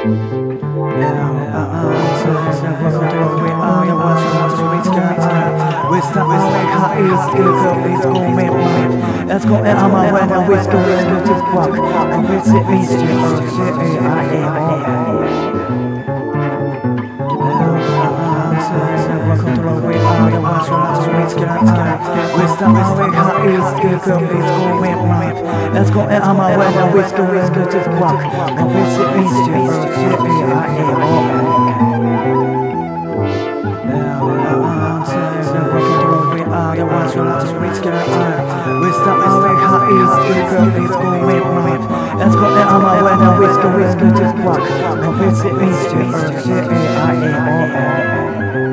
Let's go and I'm a when we go to walk and we sit me straight. Let's go and I'm a when we go to walk and we sit me Let's go and I'm a when we go to walk and we sit me straight.